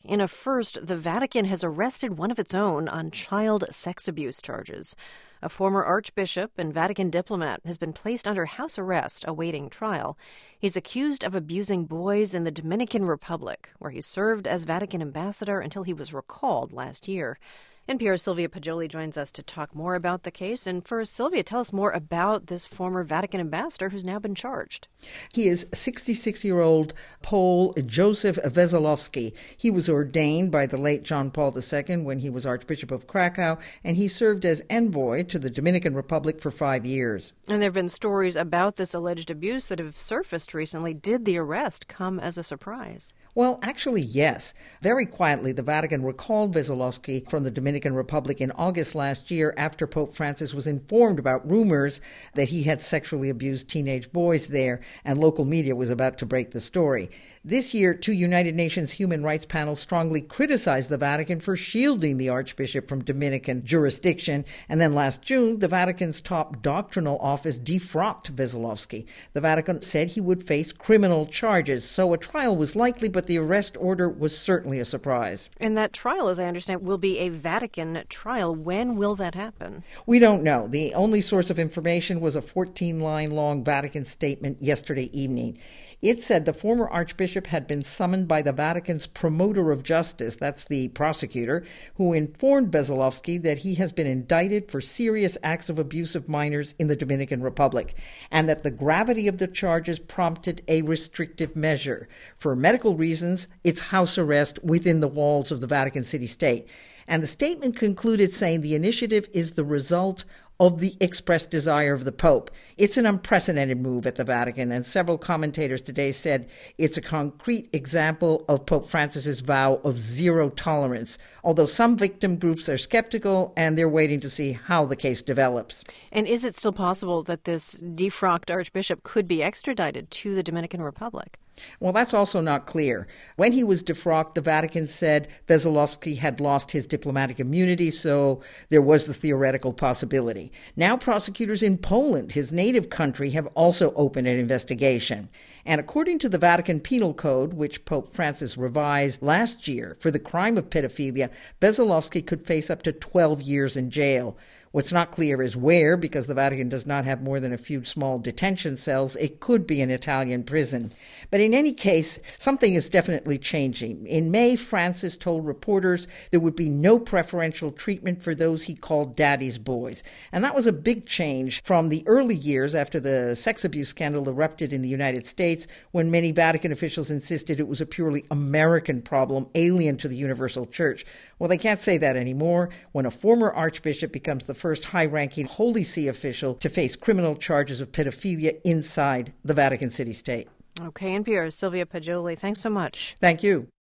In a first, the Vatican has arrested one of its own on child sex abuse charges. A former archbishop and Vatican diplomat has been placed under house arrest awaiting trial. He's accused of abusing boys in the Dominican Republic, where he served as Vatican ambassador until he was recalled last year. NPR's Sylvia Poggioli joins us to talk more about the case. And first, Sylvia, tell us more about this former Vatican ambassador who's now been charged. He is 66-year-old Pole Joseph Wesolowski. He was ordained by the late John Paul II when he was Archbishop of Krakow, and he served as envoy to the Dominican Republic for 5 years. And there have been stories about this alleged abuse that have surfaced recently. Did the arrest come as a surprise? Well, actually, yes. Very quietly, the Vatican recalled Wesolowski from the Dominican Republic in August last year after Pope Francis was informed about rumors that he had sexually abused teenage boys there, and local media was about to break the story. This year, two United Nations human rights panels strongly criticized the Vatican for shielding the Archbishop from Dominican jurisdiction. And then last June, the Vatican's top doctrinal office defrocked Wesolowski. The Vatican said he would face criminal charges, so a trial was likely, but the arrest order was certainly a surprise. And that trial, as I understand, will be a Vatican trial. When will that happen? We don't know. The only source of information was a 14-line-long Vatican statement yesterday evening. It said the former archbishop had been summoned by the Vatican's promoter of justice, that's the prosecutor, who informed Wesolowski that he has been indicted for serious acts of abuse of minors in the Dominican Republic, and that the gravity of the charges prompted a restrictive measure. For medical reasons, it's house arrest within the walls of the Vatican city-state. And the statement concluded saying the initiative is the result of the expressed desire of the Pope. It's an unprecedented move at the Vatican, and several commentators today said it's a concrete example of Pope Francis's vow of zero tolerance, although some victim groups are skeptical and they're waiting to see how the case develops. And is it still possible that this defrocked archbishop could be extradited to the Dominican Republic? Well, that's also not clear. When he was defrocked, the Vatican said Wesolowski had lost his diplomatic immunity, so there was the theoretical possibility. Now prosecutors in Poland, his native country, have also opened an investigation. And according to the Vatican Penal Code, which Pope Francis revised last year for the crime of pedophilia, Wesolowski could face up to 12 years in jail. What's not clear is where, because the Vatican does not have more than a few small detention cells. It could be an Italian prison. But in any case, something is definitely changing. In May, Francis told reporters there would be no preferential treatment for those he called daddy's boys. And that was a big change from the early years after the sex abuse scandal erupted in the United States, when many Vatican officials insisted it was a purely American problem, alien to the Universal Church. Well, they can't say that anymore when a former archbishop becomes the first high-ranking Holy See official to face criminal charges of pedophilia inside the Vatican city-state. Okay, NPR's Sylvia Poggioli, thanks so much. Thank you.